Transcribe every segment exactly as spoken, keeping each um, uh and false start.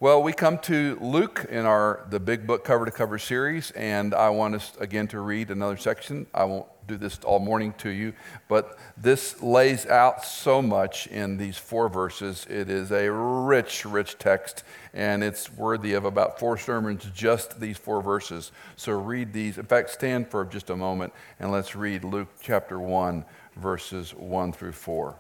Well, we come to Luke in our the Big Book Cover to Cover series, and I want us again to read another section. I won't do this all morning to you, but this lays out so much in these four verses. It is a rich, rich text, and it's worthy of about four sermons, just these four verses. So read these. In fact, stand for just a moment, and let's read Luke chapter one, verses one through four.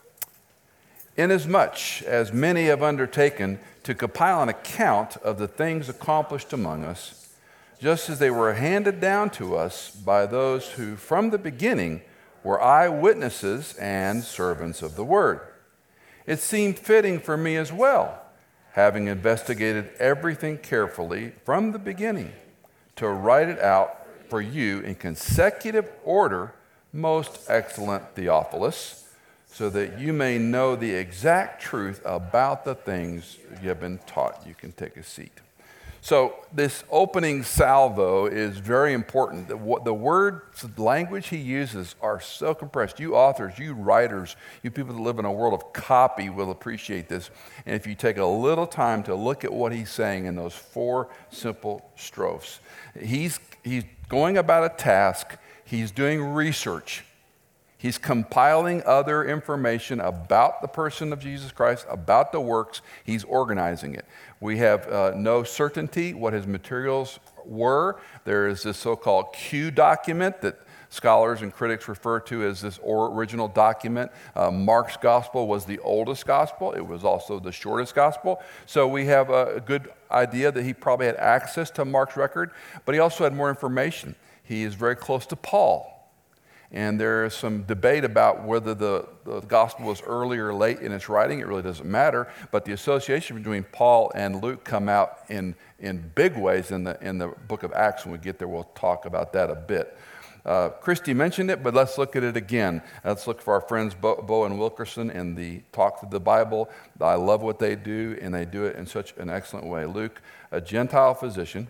Inasmuch as many have undertaken to compile an account of the things accomplished among us, just as they were handed down to us by those who from the beginning were eyewitnesses and servants of the word, it seemed fitting for me as well, having investigated everything carefully from the beginning, to write it out for you in consecutive order, most excellent Theophilus, so that you may know the exact truth about the things you have been taught. You can take a seat. So this opening salvo is very important. The, the word language he uses are so compressed. You authors, you writers, you people that live in a world of copy will appreciate this. And if you take a little time to look at what he's saying in those four simple strophes, he's, he's going about a task. He's doing research. He's compiling other information about the person of Jesus Christ, about the works. He's organizing it. We have uh, no certainty what his materials were. There is this so-called Q document that scholars and critics refer to as this original document. Uh, Mark's gospel was the oldest gospel. It was also the shortest gospel. So we have a good idea that he probably had access to Mark's record, but he also had more information. He is very close to Paul. And there is some debate about whether the, the gospel was early or late in its writing. It really doesn't matter. But the association between Paul and Luke come out in, in big ways in the, in the book of Acts. When we get there, we'll talk about that a bit. Uh, Christy mentioned it, but let's look at it again. Let's look for our friends Bo, Bo and Wilkerson in the Talk Through the Bible. I love what they do, and they do it in such an excellent way. Luke, a Gentile physician,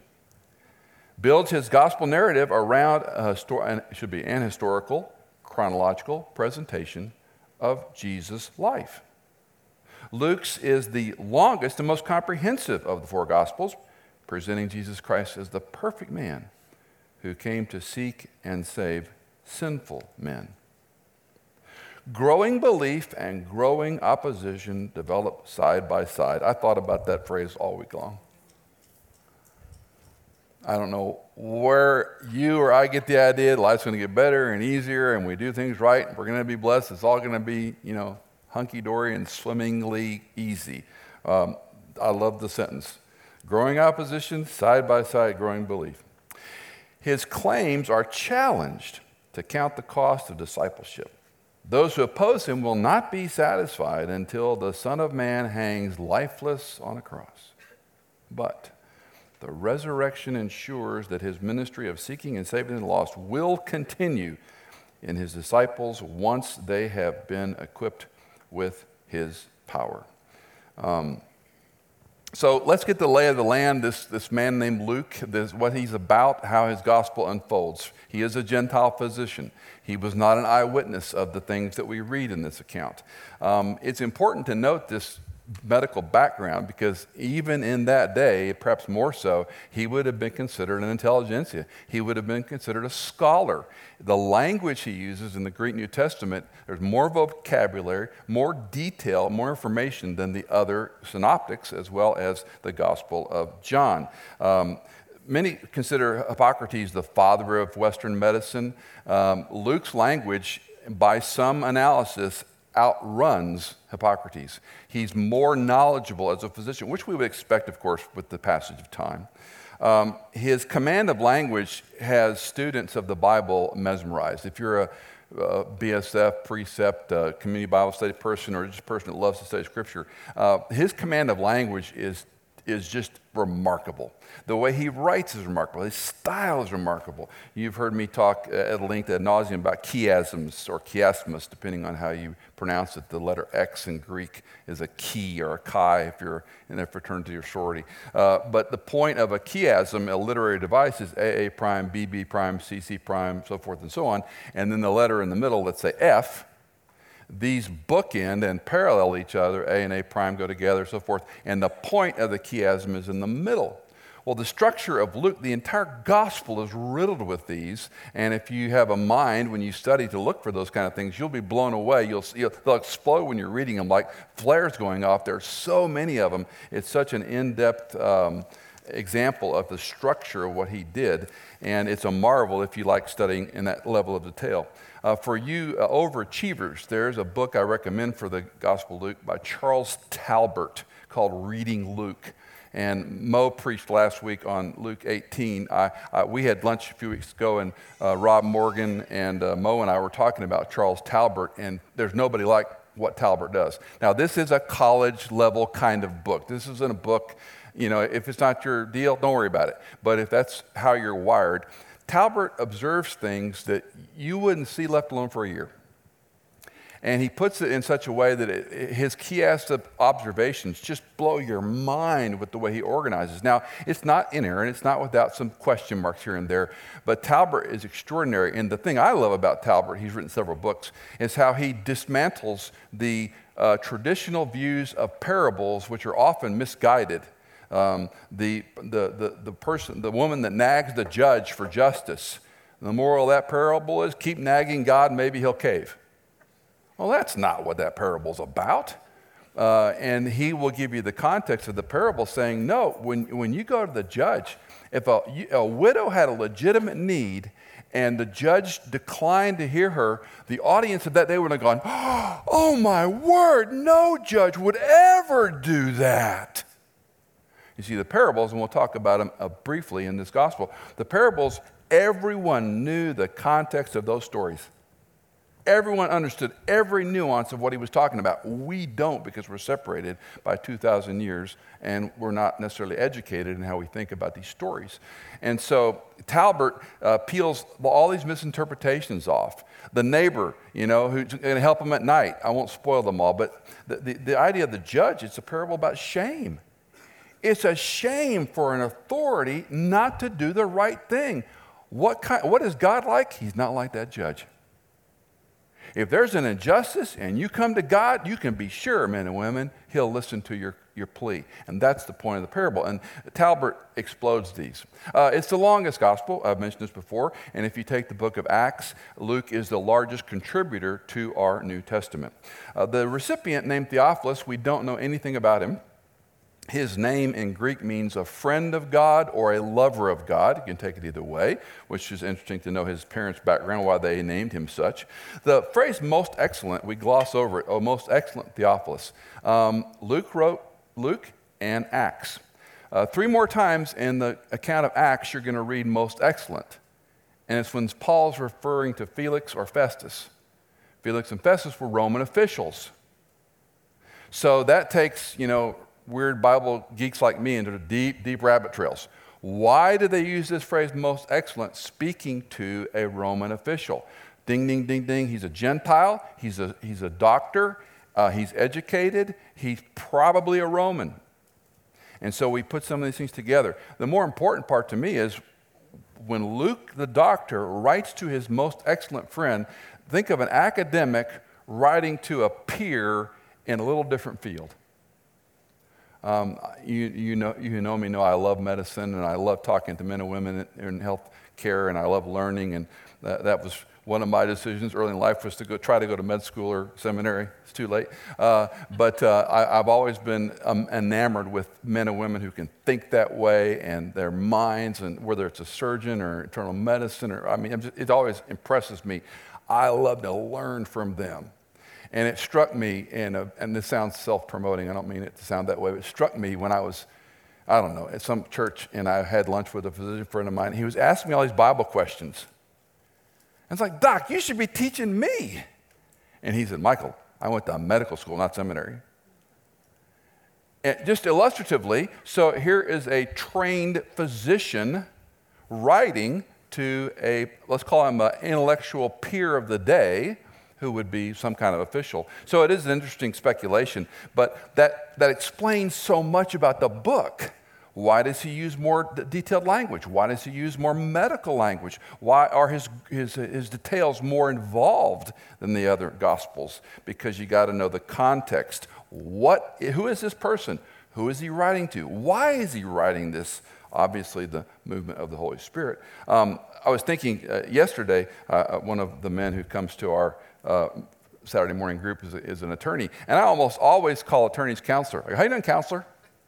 builds his gospel narrative around a histor- should be an historical, chronological presentation of Jesus' life. Luke's is the longest and most comprehensive of the four gospels, presenting Jesus Christ as the perfect man who came to seek and save sinful men. Growing belief and growing opposition develop side by side. I thought about that phrase all week long. I don't know where you or I get the idea life's going to get better and easier and we do things right. We're going to be blessed. It's all going to be, you know, hunky-dory and swimmingly easy. Um, I love the sentence. Growing opposition, side by side, growing belief. His claims are challenged to count the cost of discipleship. Those who oppose him will not be satisfied until the Son of Man hangs lifeless on a cross. But the resurrection ensures that his ministry of seeking and saving the lost will continue in his disciples once they have been equipped with his power. Um, so let's get the lay of the land. This, this man named Luke, this, what he's about, how his gospel unfolds. He is a Gentile physician. He was not an eyewitness of the things that we read in this account. Um, it's important to note this medical background because even in that day, perhaps more so, he would have been considered an intelligentsia. He would have been considered a scholar. The language he uses in the Greek New Testament, there's more vocabulary, more detail, more information than the other synoptics as well as the Gospel of John. Um, Many consider Hippocrates the father of Western medicine. Um, Luke's language, by some analysis, outruns Hippocrates. He's more knowledgeable as a physician, which we would expect, of course, with the passage of time. Um, his command of language has students of the Bible mesmerized. If you're a, a B S F, precept, uh, community Bible study person, or just a person that loves to study Scripture, uh, his command of language is is just remarkable. The way he writes is remarkable. His style is remarkable. You've heard me talk at length ad nauseum about chiasms or chiasmus, depending on how you pronounce it. The letter X in Greek is a chi or a chi if you're in a fraternity or sorority. Uh, but the point of a chiasm, a literary device, is A A prime, B B prime, C C prime, so forth and so on. And then the letter in the middle, let's say F, these bookend and parallel each other. A and A prime go together, so forth. And the point of the chiasm is in the middle. Well, the structure of Luke, the entire gospel is riddled with these. And if you have a mind when you study to look for those kind of things, you'll be blown away. You'll, you'll they'll explode when you're reading them like flares going off. There are so many of them. It's such an in-depth um, example of the structure of what he did. And it's a marvel if you like studying in that level of detail. Uh, for you uh, overachievers, there's a book I recommend for the Gospel of Luke by Charles Talbert called Reading Luke. And Mo preached last week on Luke eighteen. I, I, we had lunch a few weeks ago, and uh, Rob Morgan and uh, Mo and I were talking about Charles Talbert, and there's nobody like what Talbert does. Now, this is a college-level kind of book. This isn't a book, you know, if it's not your deal, don't worry about it. But if that's how you're wired, Talbert observes things that you wouldn't see left alone for a year. And he puts it in such a way that it, his chiastic observations just blow your mind with the way he organizes. Now, it's not inerrant. It's not without some question marks here and there. But Talbert is extraordinary. And the thing I love about Talbert, he's written several books, is how he dismantles the uh, traditional views of parables, which are often misguided. Um, the, the, the, the person, the woman that nags the judge for justice. The moral of that parable is keep nagging God, maybe he'll cave. Well, that's not what that parable's about. Uh, and he will give you the context of the parable saying, no, when, when you go to the judge, if a, a widow had a legitimate need and the judge declined to hear her, the audience of that day would have gone, oh my word, no judge would ever do that. You see, the parables, and we'll talk about them uh, briefly in this gospel, the parables, everyone knew the context of those stories. Everyone understood every nuance of what he was talking about. We don't, because we're separated by two thousand years and we're not necessarily educated in how we think about these stories. And so Talbert uh, peels all these misinterpretations off. The neighbor, you know, who's going to help him at night. I won't spoil them all, but the, the, the idea of the judge, it's a parable about shame. It's a shame for an authority not to do the right thing. What kind, what is God like? He's not like that judge. If there's an injustice and you come to God, you can be sure, men and women, he'll listen to your, your plea. And that's the point of the parable. And Talbert explodes these. Uh, it's the longest gospel. I've mentioned this before. And if you take the book of Acts, Luke is the largest contributor to our New Testament. Uh, the recipient, named Theophilus, we don't know anything about him. His name in Greek means a friend of God or a lover of God. You can take it either way, which is interesting to know his parents' background, why they named him such. The phrase most excellent, we gloss over it. Oh, most excellent Theophilus. Um, Luke wrote Luke and Acts. Uh, three more times in the account of Acts, you're going to read most excellent. And it's when Paul's referring to Felix or Festus. Felix and Festus were Roman officials. So that takes, you know, weird Bible geeks like me into the deep, deep rabbit trails. Why do they use this phrase, most excellent, speaking to a Roman official? Ding, ding, ding, ding. He's a Gentile. He's a, he's a doctor. Uh, he's educated. He's probably a Roman. And so we put some of these things together. The more important part to me is when Luke, the doctor, writes to his most excellent friend, think of an academic writing to a peer in a little different field. Um, you, you, know, you know me know I love medicine, and I love talking to men and women in, in health care, and I love learning, and that, that was one of my decisions early in life was to go try to go to med school or seminary. It's too late. Uh, but uh, I, I've always been um, enamored with men and women who can think that way, and their minds, and whether it's a surgeon or internal medicine, or I mean, just, it always impresses me. I love to learn from them. And it struck me, in a, and this sounds self-promoting, I don't mean it to sound that way, but it struck me when I was, I don't know, at some church, and I had lunch with a physician friend of mine. He was asking me all these Bible questions. And it's like, Doc, you should be teaching me. And he said, Michael, I went to medical school, not seminary. And just illustratively, so here is a trained physician writing to a, let's call him an intellectual peer of the day, who would be some kind of official. So it is an interesting speculation, but that, that explains so much about the book. Why does he use more d- detailed language? Why does he use more medical language? Why are his, his, his details more involved than the other Gospels? Because you got to know the context. What, who is this person? Who is he writing to? Why is he writing this? Obviously, the movement of the Holy Spirit. Um, I was thinking uh, yesterday, uh, one of the men who comes to our uh, Saturday morning group is, is an attorney, and I almost always call attorneys counselor. Like, how you doing, counselor?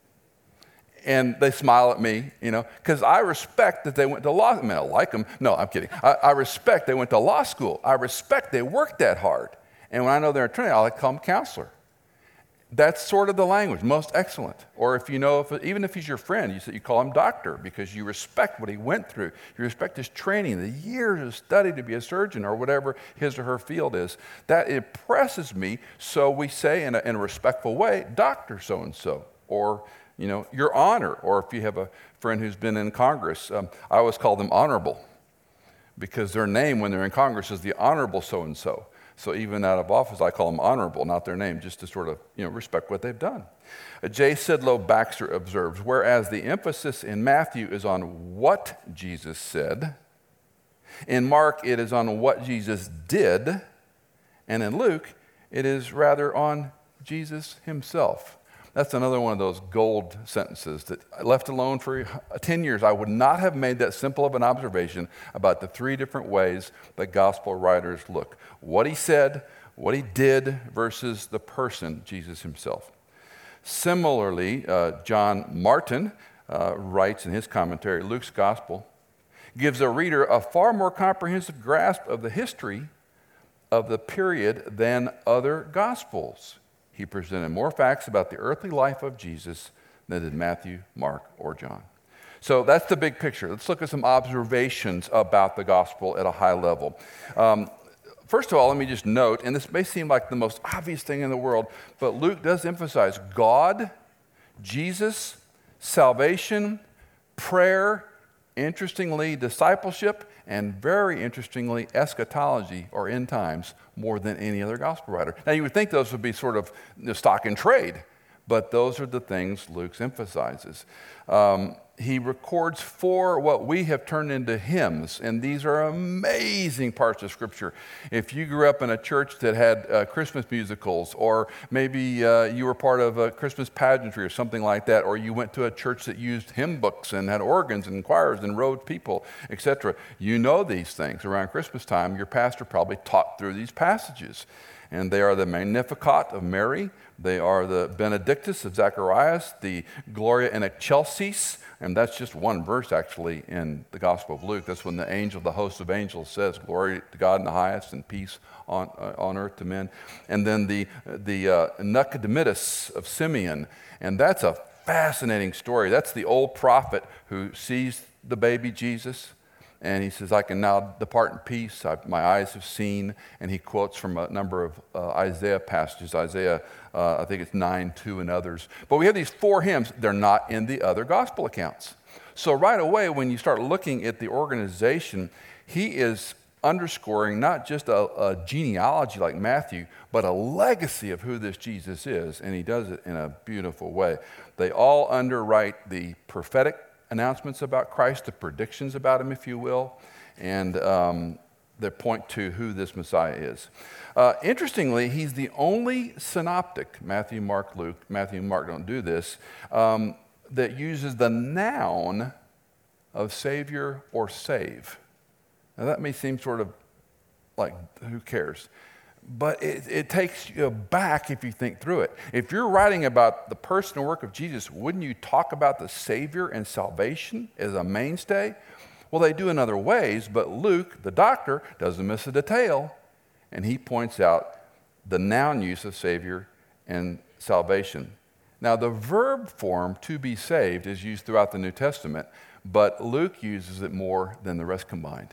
And they smile at me, you know, because I respect that they went to law. I mean, I like them. No, I'm kidding. I, I respect they went to law school. I respect they worked that hard. And when I know they're an attorney, I like to call them counselor. That's sort of the language, most excellent. Or if you know, if, even if he's your friend, you, say, you call him doctor because you respect what he went through. You respect his training, the years of study to be a surgeon or whatever his or her field is. That impresses me, so we say in a, in a respectful way, Doctor so-and-so, or you know, your honor, or if you have a friend who's been in Congress, um, I always call them honorable because their name when they're in Congress is the honorable so-and-so. So even out of office, I call them honorable, not their name, just to sort of, you know, respect what they've done. Uh, J. Sidlow Baxter observes, whereas the emphasis in Matthew is on what Jesus said, in Mark it is on what Jesus did, and in Luke it is rather on Jesus himself. That's another one of those gold sentences that left alone for ten years, I would not have made that simple of an observation about the three different ways that gospel writers look. What he said, what he did, versus the person, Jesus himself. Similarly, uh, John Martin uh, writes in his commentary, Luke's gospel gives a reader a far more comprehensive grasp of the history of the period than other gospels. He presented more facts about the earthly life of Jesus than did Matthew, Mark, or John. So that's the big picture. Let's look at some observations about the gospel at a high level. Um, first of all, let me just note, and this may seem like the most obvious thing in the world, but Luke does emphasize God, Jesus, salvation, prayer, interestingly, discipleship, and very interestingly, eschatology, or end times, more than any other gospel writer. Now, you would think those would be sort of the stock in trade, but those are the things Luke emphasizes. Um, he records four what we have turned into hymns, and these are amazing parts of Scripture. If you grew up in a church that had uh, Christmas musicals, or maybe uh, you were part of a Christmas pageantry or something like that, or you went to a church that used hymn books and had organs and choirs and rode people, et cetera, you know these things. Around Christmas time, your pastor probably taught through these passages. And they are the Magnificat of Mary, they are the Benedictus of Zacharias, the Gloria in Excelsis, and that's just one verse actually in the Gospel of Luke. That's when the angel, the host of angels says, glory to God in the highest and peace on, uh, on earth to men. And then the, the uh, Nacogdomitis of Simeon, and that's a fascinating story. That's the old prophet who sees the baby Jesus, and he says, I can now depart in peace. I, my eyes have seen. And he quotes from a number of uh, Isaiah passages, Isaiah, uh, I think it's nine two and others. But we have these four hymns. They're not in the other gospel accounts. So right away, when you start looking at the organization, he is underscoring not just a, a genealogy like Matthew, but a legacy of who this Jesus is. And he does it in a beautiful way. They all underwrite the prophetic announcements about Christ, the predictions about him, if you will, and um, they point to who this Messiah is. Uh, interestingly, he's the only synoptic, Matthew, Mark, Luke, Matthew and Mark don't do this, um, that uses the noun of Savior or save. Now that may seem sort of like, who cares? But it, it takes you back if you think through it. If you're writing about the person and work of Jesus, wouldn't you talk about the Savior and salvation as a mainstay? Well, they do in other ways, but Luke, the doctor, doesn't miss a detail, and he points out the noun use of Savior and salvation. Now, the verb form, to be saved, is used throughout the New Testament, but Luke uses it more than the rest combined.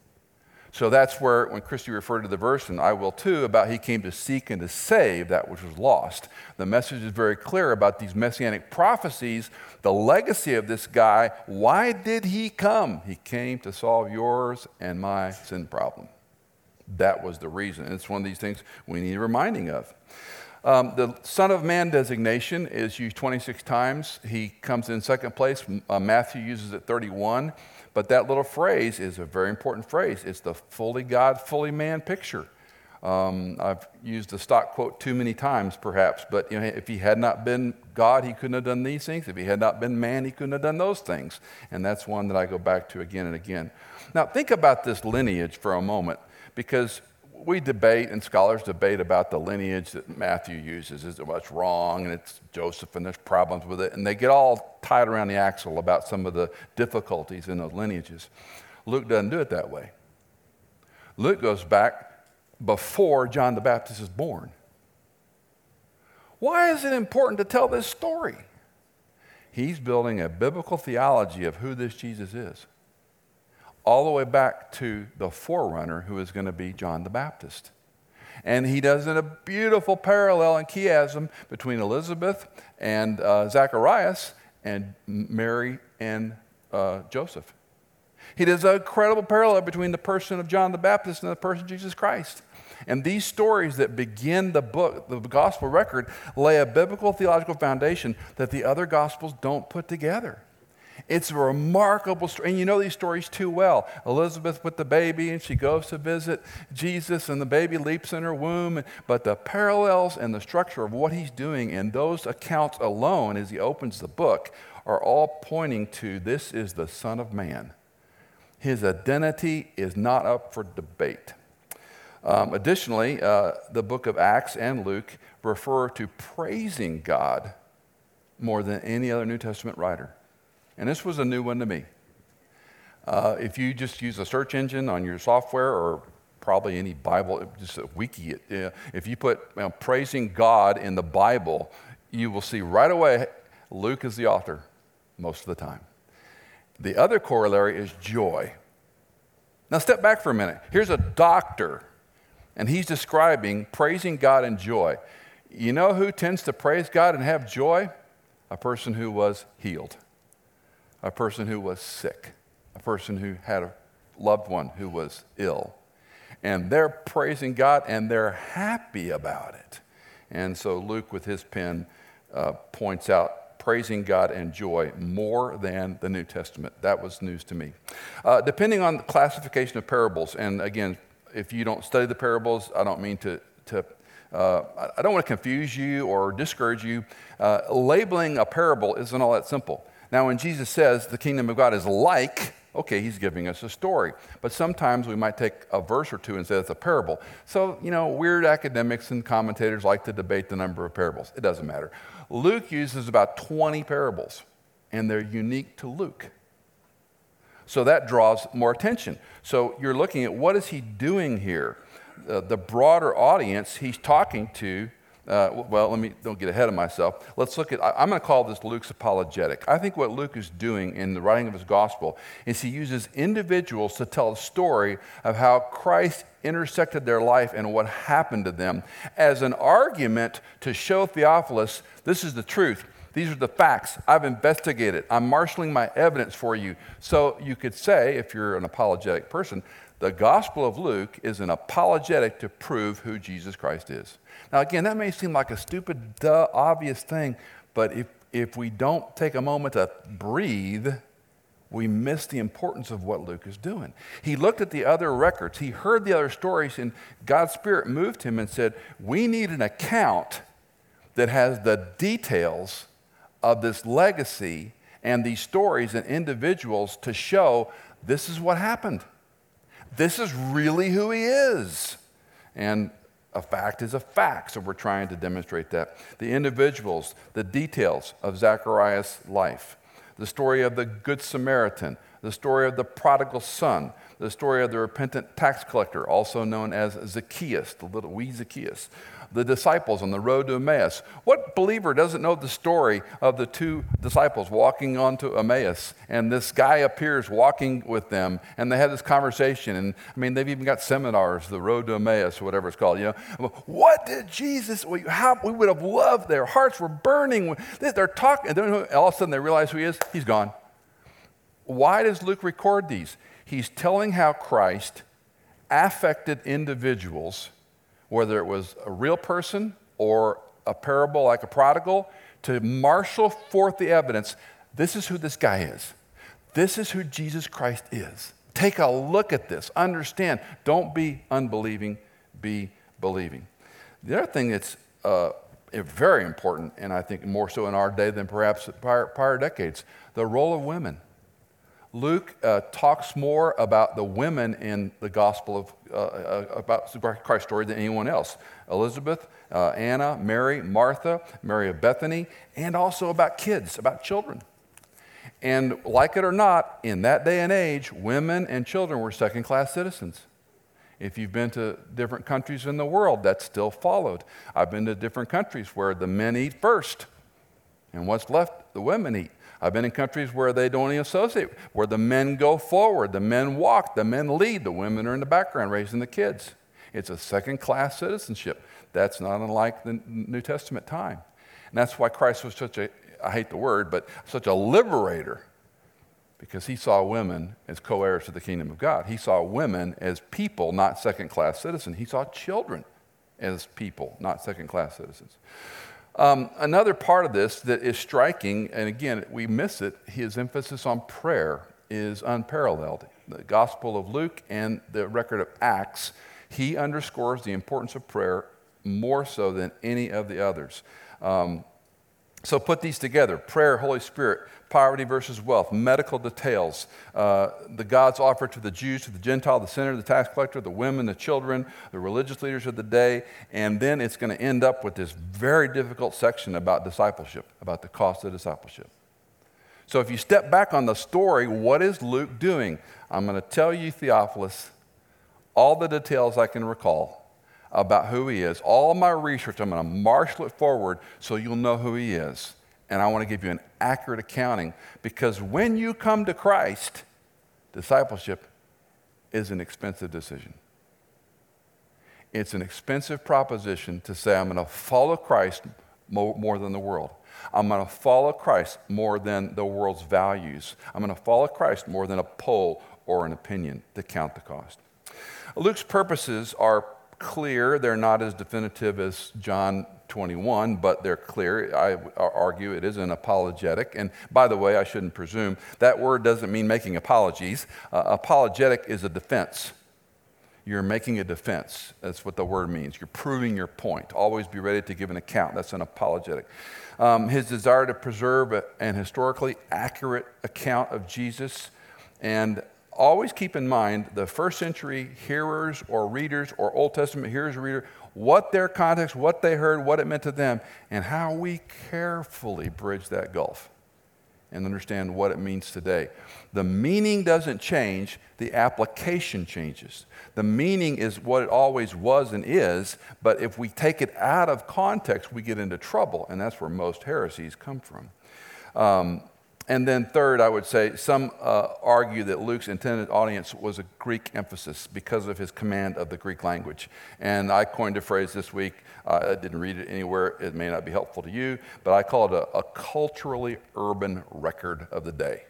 So that's where, when Christy referred to the verse, and I will too, about he came to seek and to save that which was lost. The message is very clear about these messianic prophecies, the legacy of this guy. Why did he come? He came to solve yours and my sin problem. That was the reason. And it's one of these things we need reminding of. Um, the Son of Man designation is used twenty-six times. He comes in second place. Uh, Matthew uses it thirty-one. But that little phrase is a very important phrase. It's the fully God, fully man picture. Um, I've used the stock quote too many times, perhaps, but you know, if he had not been God, he couldn't have done these things. If he had not been man, he couldn't have done those things. And that's one that I go back to again and again. Now, think about this lineage for a moment, because we debate and scholars debate about the lineage that Matthew uses. Is it what's wrong? And it's Joseph, and there's problems with it. And they get all tied around the axle about some of the difficulties in those lineages. Luke doesn't do it that way. Luke goes back before John the Baptist is born. Why is it important to tell this story? He's building a biblical theology of who this Jesus is, all the way back to the forerunner who is going to be John the Baptist. And he does in a beautiful parallel and chiasm between Elizabeth and uh, Zacharias and Mary and uh, Joseph. He does an incredible parallel between the person of John the Baptist and the person of Jesus Christ. And these stories that begin the book, the gospel record, lay a biblical theological foundation that the other gospels don't put together. It's a remarkable story. And you know these stories too well. Elizabeth with the baby, and she goes to visit Jesus, and the baby leaps in her womb. But the parallels and the structure of what he's doing in those accounts alone as he opens the book are all pointing to this is the Son of Man. His identity is not up for debate. Um, additionally, uh, the book of Acts and Luke refer to praising God more than any other New Testament writer. And this was a new one to me. Uh, if you just use a search engine on your software, or probably any Bible, just a wiki, it, uh, if you put you know, praising God in the Bible, you will see right away Luke is the author most of the time. The other corollary is joy. Now step back for a minute. Here's a doctor, and he's describing praising God and joy. You know who tends to praise God and have joy? A person who was healed, a person who was sick, a person who had a loved one who was ill. And they're praising God and they're happy about it. And so Luke, with his pen, uh, points out praising God and joy more than the New Testament. That was news to me. Uh, depending on the classification of parables, and again, if you don't study the parables, I don't mean to, to uh, I don't want to confuse you or discourage you. Uh, labeling a parable isn't all that simple. Now, when Jesus says the kingdom of God is like, okay, he's giving us a story. But sometimes we might take a verse or two and say it's a parable. So, you know, weird academics and commentators like to debate the number of parables. It doesn't matter. Luke uses about twenty parables, and they're unique to Luke. So that draws more attention. So you're looking at what is he doing here? Uh, the broader audience he's talking to, uh, well, let me, don't get ahead of myself. Let's look at, I, I'm going to call this Luke's apologetic. I think what Luke is doing in the writing of his gospel is he uses individuals to tell a story of how Christ intersected their life and what happened to them as an argument to show Theophilus, this is the truth. These are the facts. I've investigated. I'm marshaling my evidence for you. So you could say, if you're an apologetic person, the Gospel of Luke is an apologetic to prove who Jesus Christ is. Now, again, that may seem like a stupid, duh, obvious thing, but if, if we don't take a moment to breathe, we miss the importance of what Luke is doing. He looked at the other records. He heard the other stories, and God's Spirit moved him and said, we need an account that has the details of this legacy and these stories and individuals to show this is what happened. This is really who he is. And a fact is a fact, so we're trying to demonstrate that. The individuals, the details of Zacharias' life, the story of the Good Samaritan, the story of the prodigal son, the story of the repentant tax collector, also known as Zacchaeus, the little wee Zacchaeus, the disciples on the road to Emmaus. What believer doesn't know the story of the two disciples walking onto Emmaus, and this guy appears walking with them, and they have this conversation, and I mean, they've even got seminars, the road to Emmaus, or whatever it's called, you know. What did Jesus, we, how, we would have loved, their hearts were burning. They're talking, and then all of a sudden they realize who he is, he's gone. Why does Luke record these? He's telling how Christ affected individuals, whether it was a real person or a parable like a prodigal to marshal forth the evidence. This is who this guy is. This is who Jesus Christ is. Take a look at this. Understand. Don't be unbelieving. Be believing. The other thing that's uh, very important, and I think more so in our day than perhaps prior, prior decades, the role of women. Luke uh, talks more about the women in the gospel of uh, uh, about Christ's story than anyone else. Elizabeth, uh, Anna, Mary, Martha, Mary of Bethany, and also about kids, about children. And like it or not, in that day and age, women and children were second-class citizens. If you've been to different countries in the world, that's still followed. I've been to different countries where the men eat first, and what's left, the women eat. I've been in countries where they don't even associate, where the men go forward, the men walk, the men lead, the women are in the background raising the kids. It's a second-class citizenship. That's not unlike the New Testament time. And that's why Christ was such a, I hate the word, but such a liberator, because he saw women as co-heirs to the kingdom of God. He saw women as people, not second-class citizens. He saw children as people, not second-class citizens. Um, another part of this that is striking, and again, we miss it, his emphasis on prayer is unparalleled. The Gospel of Luke and the record of Acts, he underscores the importance of prayer more so than any of the others. Um, so put these together: prayer, Holy Spirit, poverty versus wealth, medical details, uh, the God's offer to the Jews, to the Gentile, the sinner, the tax collector, the women, the children, the religious leaders of the day, and then it's going to end up with this very difficult section about discipleship, about the cost of discipleship. So if you step back on the story, what is Luke doing? I'm going to tell you, Theophilus, all the details I can recall about who he is. All my research, I'm going to marshal it forward so you'll know who he is. And I want to give you an accurate accounting, because when you come to Christ, discipleship is an expensive decision. It's an expensive proposition to say, I'm going to follow Christ more, more than the world. I'm going to follow Christ more than the world's values. I'm going to follow Christ more than a poll or an opinion to count the cost. Luke's purposes are clear. They're not as definitive as John twenty-one, but they're clear. I argue it is an apologetic. And by the way, I shouldn't presume, that word doesn't mean making apologies. Uh, apologetic is a defense. You're making a defense. That's what the word means. You're proving your point. Always be ready to give an account. That's an apologetic. Um, his desire to preserve a, an historically accurate account of Jesus. And always keep in mind the first century hearers or readers or Old Testament hearers or readers, what their context, what they heard, what it meant to them, and how we carefully bridge that gulf and understand what it means today. The meaning doesn't change, the application changes. The meaning is what it always was and is, but if we take it out of context, we get into trouble, and that's where most heresies come from. Um, And then third, I would say, some uh, argue that Luke's intended audience was a Greek emphasis because of his command of the Greek language. And I coined a phrase this week. Uh, I didn't read it anywhere. It may not be helpful to you, but I call it a, a culturally urban record of the day.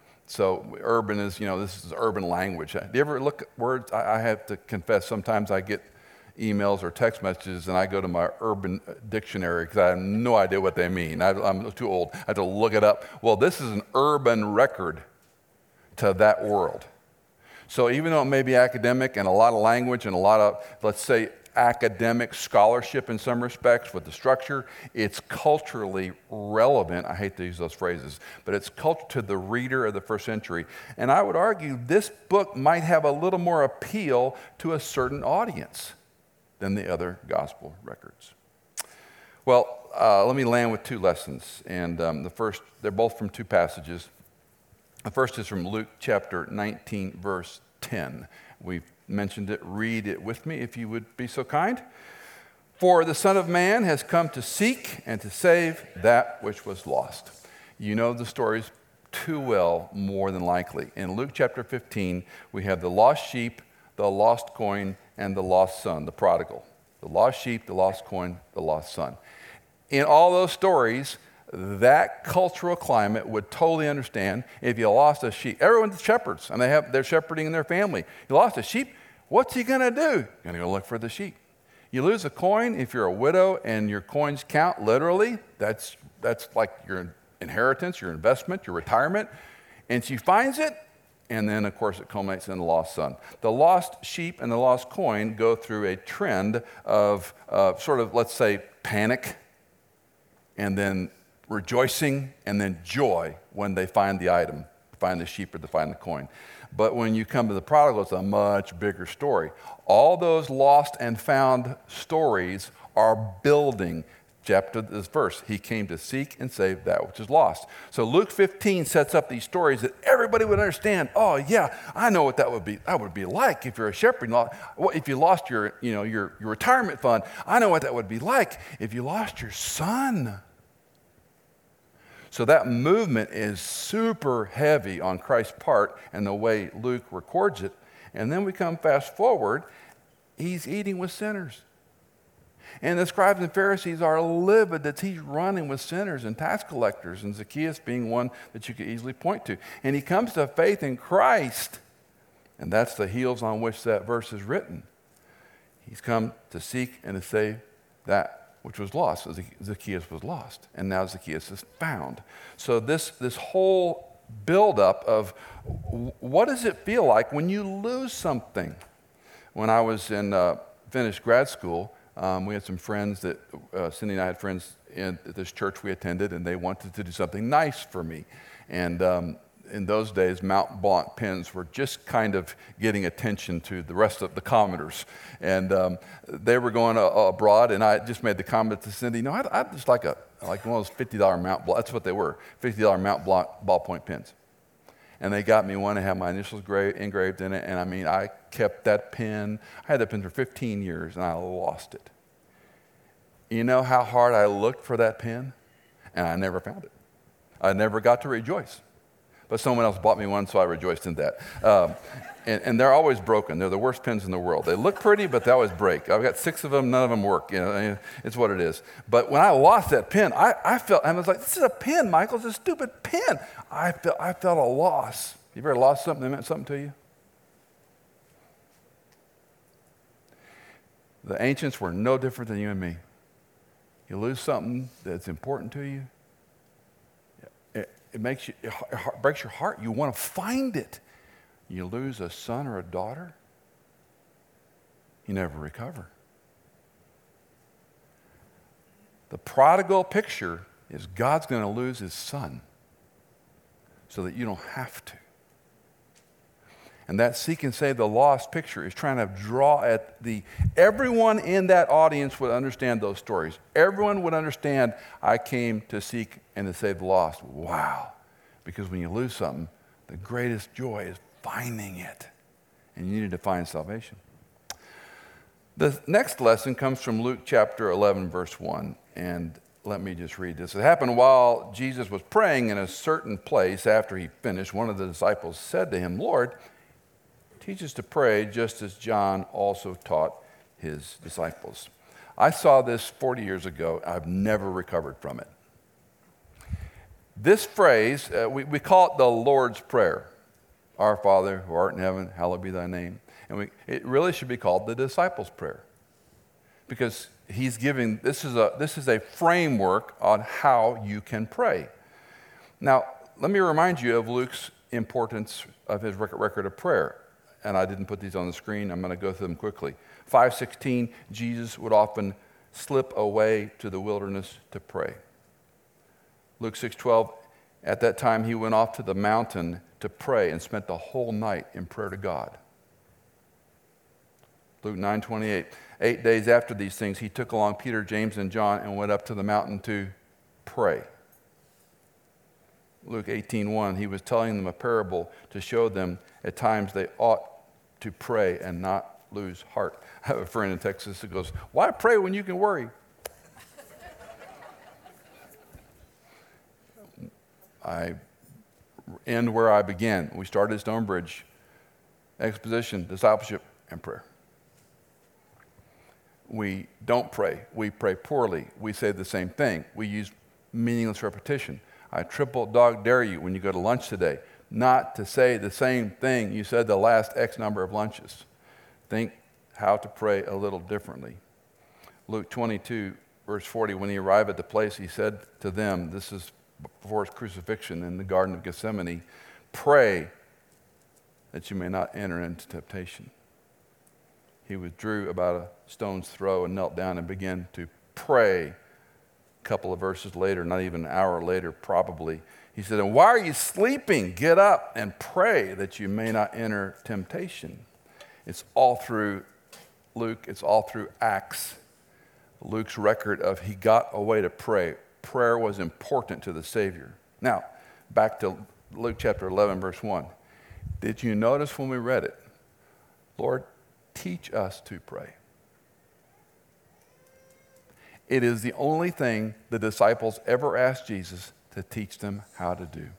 So urban is, you know, this is urban language. Do you ever look at words? I, I have to confess, sometimes I get emails or text messages, and I go to my urban dictionary because I have no idea what they mean. I, I'm too old. I have to look it up. Well, this is an urban record to that world. So even though it may be academic and a lot of language and a lot of, let's say, academic scholarship in some respects with the structure, it's culturally relevant. I hate to use those phrases, but it's culture to the reader of the first century. And I would argue this book might have a little more appeal to a certain audience than the other gospel records. Well, uh, let me land with two lessons. And um, the first, they're both from two passages. The first is from Luke chapter nineteen, verse ten. We've mentioned it. Read it with me if you would be so kind. For the Son of Man has come to seek and to save that which was lost. You know the stories too well, more than likely. In Luke chapter fifteen, we have the lost sheep, the lost coin, and the lost son, the prodigal. The lost sheep, the lost coin, the lost son. In all those stories, that cultural climate would totally understand if you lost a sheep. Everyone's shepherds, and they have, they're shepherding in their family. You lost a sheep, what's he going to do? Going to go look for the sheep. You lose a coin if you're a widow and your coins count literally. That's, that's like your inheritance, your investment, your retirement. And she finds it, and then, of course, it culminates in the lost son. The lost sheep and the lost coin go through a trend of uh, sort of, let's say, panic, and then rejoicing, and then joy when they find the item, find the sheep or to find the coin. But when you come to the prodigal, it's a much bigger story. All those lost and found stories are building. Chapter this verse, he came to seek and save that which is lost. So Luke fifteen sets up these stories that everybody would understand. Oh yeah, I know what that would be. That would be like if you're a shepherd. If you lost your, you know, your, your retirement fund, I know what that would be like if you lost your son. So that movement is super heavy on Christ's part and the way Luke records it. And then we come fast forward, he's eating with sinners. And the scribes and Pharisees are livid that he's running with sinners and tax collectors, and Zacchaeus being one that you could easily point to. And he comes to faith in Christ, and that's the heels on which that verse is written. He's come to seek and to save that which was lost. So Zacchaeus was lost, and now Zacchaeus is found. So this, this whole buildup of what does it feel like when you lose something? When I was in uh, finished grad school, um, we had some friends that, uh, Cindy and I had friends in this church we attended, and they wanted to do something nice for me. And um, in those days, Mount Blanc pens were just kind of getting attention to the rest of the commenters. And um, they were going uh, abroad, and I just made the comment to Cindy, you know, I'd, I'd just like a like one of those fifty dollar Mount Blanc, that's what they were, fifty dollar Mount Blanc ballpoint pens. And they got me one that had my initials gra- engraved in it, and I mean, I kept that pen. I had that pen for fifteen years, and I lost it. You know how hard I looked for that pen? And I never found it. I never got to rejoice. But someone else bought me one, so I rejoiced in that. Um, and, and they're always broken. They're the worst pens in the world. They look pretty, but they always break. I've got six of them, none of them work. You know, it's what it is. But when I lost that pen, I, I felt, I was like, this is a pen, Michael. It's a stupid pen. I felt, I felt a loss. You ever lost something that meant something to you? The ancients were no different than you and me. You lose something that's important to you, it, it makes you, it breaks your heart. You want to find it. You lose a son or a daughter, you never recover. The prodigal picture is God's going to lose his son so that you don't have to. And that seek and save the lost picture is trying to draw at the, everyone in that audience would understand those stories. Everyone would understand, I came to seek and to save the lost. Wow. Because when you lose something, the greatest joy is finding it. And you needed to find salvation. The next lesson comes from Luke chapter eleven, verse one. And let me just read this. It happened while Jesus was praying in a certain place. After he finished, one of the disciples said to him, Lord, teach us to pray just as John also taught his disciples. I saw this forty years ago. I've never recovered from it. This phrase, uh, we, we call it the Lord's Prayer. Our Father, who art in heaven, hallowed be thy name. And we, it really should be called the disciples' prayer. Because he's giving, this is a, this is a framework on how you can pray. Now, let me remind you of Luke's importance of his record of prayer. And I didn't put these on the screen. I'm going to go through them quickly. five sixteen, Jesus would often slip away to the wilderness to pray. Luke six twelve, at that time he went off to the mountain to pray and spent the whole night in prayer to God. Luke nine twenty-eight, eight days after these things, he took along Peter, James, and John and went up to the mountain to pray. Luke eighteen one, he was telling them a parable to show them at times they ought to pray and not lose heart. I have a friend in Texas who goes, why pray when you can worry? I end where I began. We started at Stonebridge. Exposition, discipleship, and prayer. We don't pray. We pray poorly. We say the same thing. We use meaningless repetition. I triple dog dare you when you go to lunch today not to say the same thing you said the last X number of lunches. Think how to pray a little differently. Luke twenty-two, verse forty, when he arrived at the place, he said to them, this is before his crucifixion in the Garden of Gethsemane, pray that you may not enter into temptation. He withdrew about a stone's throw and knelt down and began to pray. A couple of verses later, not even an hour later probably, he said, and why are you sleeping? Get up and pray that you may not enter temptation. It's all through Luke, it's all through Acts. Luke's record of he got away to pray. Prayer was important to the Savior. Now, back to Luke chapter eleven, verse one. Did you notice when we read it? Lord, teach us to pray. It is the only thing the disciples ever asked Jesus to teach them how to do.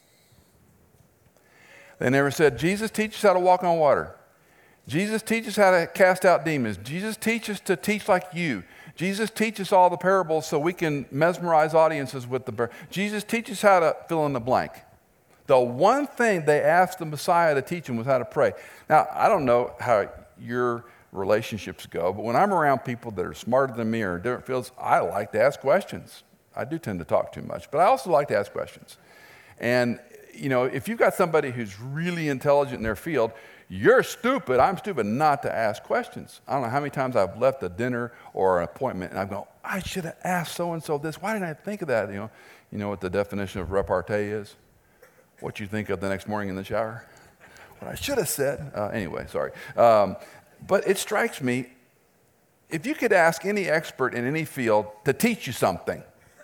They never said, Jesus, teach us how to walk on water. Jesus, teach us how to cast out demons. Jesus, teach us to teach like you. Jesus, teach us all the parables so we can mesmerize audiences with the par- Jesus, teach us how to fill in the blank. The one thing they asked the Messiah to teach them was how to pray. Now, I don't know how your relationships go, but when I'm around people that are smarter than me or in different fields, I like to ask questions. I do tend to talk too much, but I also like to ask questions. And, you know, if you've got somebody who's really intelligent in their field, you're stupid, I'm stupid not to ask questions. I don't know how many times I've left a dinner or an appointment and I've gone, I should have asked so-and-so this. Why didn't I think of that? You know, you know what the definition of repartee is? What you think of the next morning in the shower? What I should have said. Uh, anyway, sorry. Um, but it strikes me, if you could ask any expert in any field to teach you something,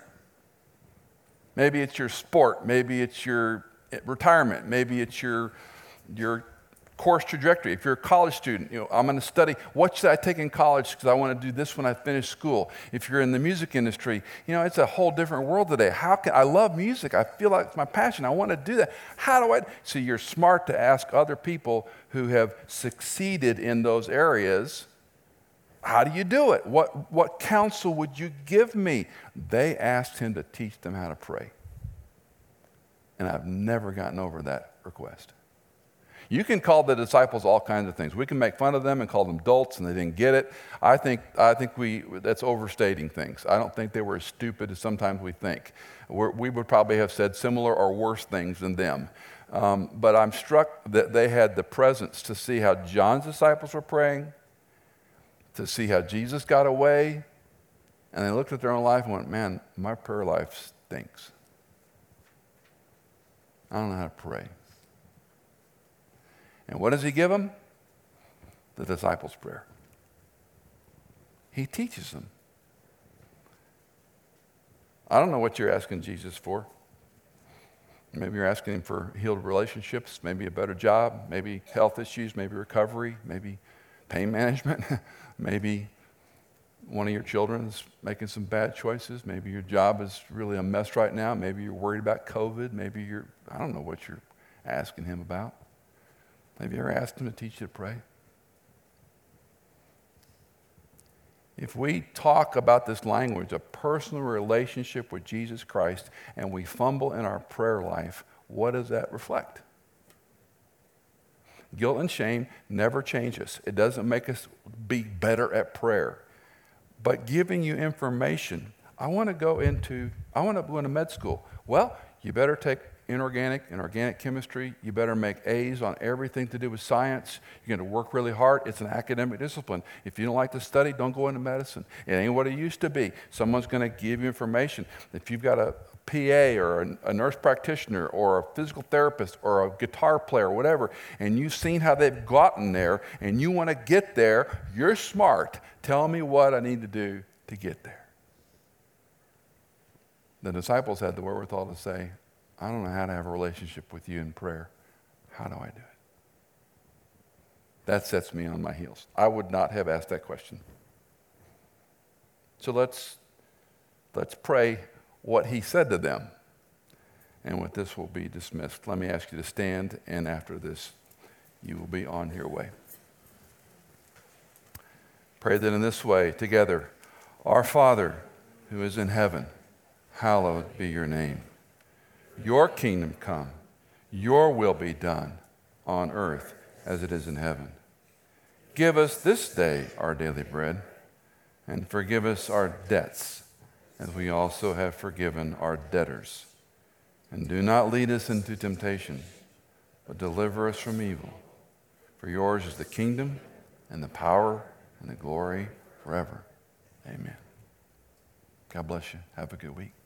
maybe it's your sport, maybe it's your retirement, maybe it's your your course trajectory. If you're a college student, you know, I'm going to study, what should I take in college because I want to do this when I finish school. If you're in the music industry, you know, it's a whole different world today. How can I love music? I feel like it's my passion. I want to do that. How do I? So you're smart to ask other people who have succeeded in those areas, how do you do it? What, what counsel would you give me? They asked him to teach them how to pray. And I've never gotten over that request. You can call the disciples all kinds of things. We can make fun of them and call them dolts and they didn't get it. I think, I think we, that's overstating things. I don't think they were as stupid as sometimes we think. We're, we would probably have said similar or worse things than them. Um, but I'm struck that they had the presence to see how John's disciples were praying, to see how Jesus got away, and they looked at their own life and went, man, my prayer life stinks. I don't know how to pray. And what does he give them? The disciples' prayer. He teaches them. I don't know what you're asking Jesus for. Maybe you're asking him for healed relationships, maybe a better job, maybe health issues, maybe recovery, maybe pain management, maybe one of your children is making some bad choices, maybe your job is really a mess right now, maybe you're worried about COVID, maybe you're, I don't know what you're asking him about. Have you ever asked him to teach you to pray? If we talk about this language, a personal relationship with Jesus Christ, and we fumble in our prayer life, what does that reflect? Guilt and shame never change us. It doesn't make us be better at prayer. But giving you information, I want to go into, I want to go into med school. Well, you better take inorganic and organic chemistry. You better make A's on everything to do with science. You're going to work really hard. It's an academic discipline. If you don't like to study, don't go into medicine. It ain't what it used to be. Someone's going to give you information. If you've got a P A or a, a nurse practitioner or a physical therapist or a guitar player or whatever, and you've seen how they've gotten there and you want to get there, you're smart. Tell me what I need to do to get there. The disciples had the wherewithal to say, I don't know how to have a relationship with you in prayer. How do I do it? That sets me on my heels. I would not have asked that question. So let's, let's pray what he said to them. And with this, we'll be dismissed. Let me ask you to stand, and after this, you will be on your way. Pray that in this way, together, our Father who is in heaven, hallowed be your name. Your kingdom come, your will be done on earth as it is in heaven. Give us this day our daily bread, And forgive us our debts, as we also have forgiven our debtors. And do not lead us into temptation, but deliver us from evil. For yours is the kingdom and the power and the glory forever. Amen. God bless you. Have a good week.